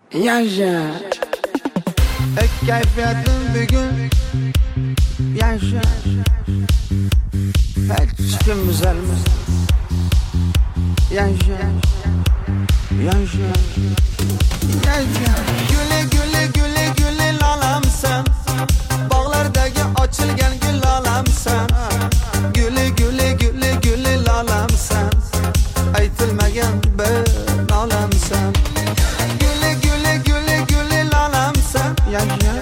Yaşa. Keyfiyetim bugün yaşa. Hiç kim düzelmez. Yaşa. Yaşa. Yaşa. Güle güle güle güle lalamsan. Bağlardaki açılgan gül lalamsan. Güle güle güle güle lalamsan. Aytilmagan bir lalamsan. Güle güle güle güle lalamsan. Yaşa.